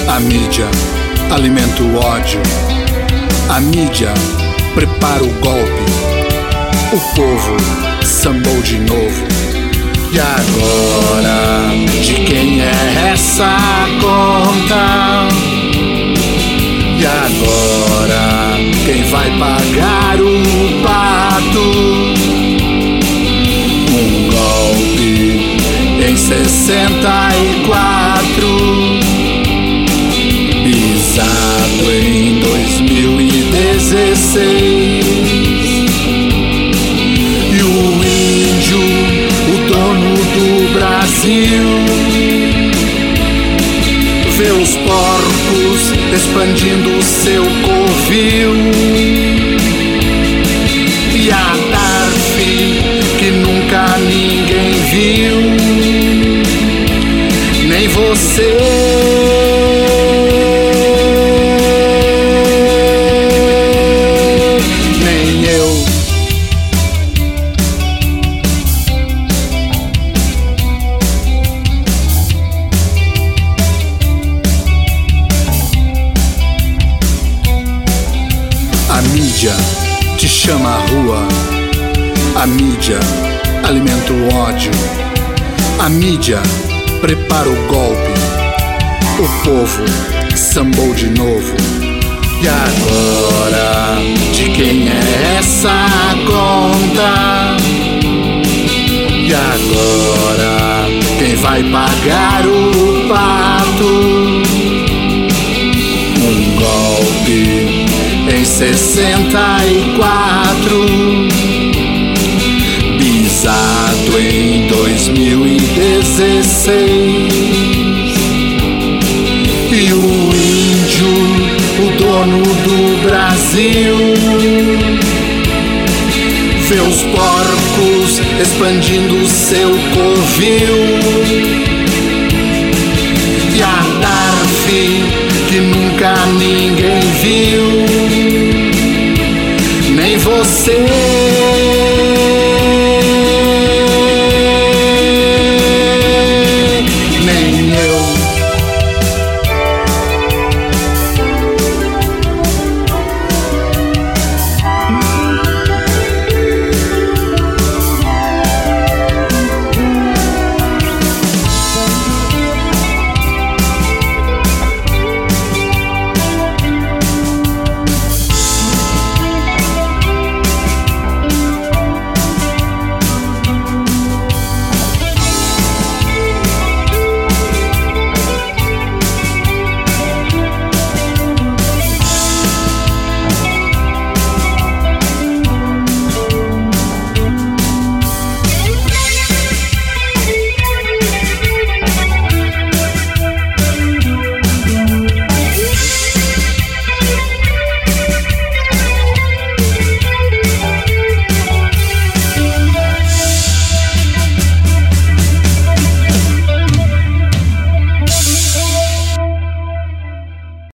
A mídia alimenta o ódio. A mídia prepara o golpe. O povo sambou de novo. E agora, de quem é essa conta? E agora, quem vai pagar o pato? Um golpe em 64, pisado em 2016. E o índio, o dono do Brasil, vê os porcos expandindo seu covil. E a TARF que nunca ninguém viu, nem você. A mídia te chama à rua. A mídia alimenta o ódio. A mídia prepara o golpe. O povo sambou de novo. E agora, de quem é essa conta? E agora, quem vai pagar o pato? Um golpe em 64, pisado em 2016. E o índio, o dono do Brasil, vê os porcos expandindo seu covil.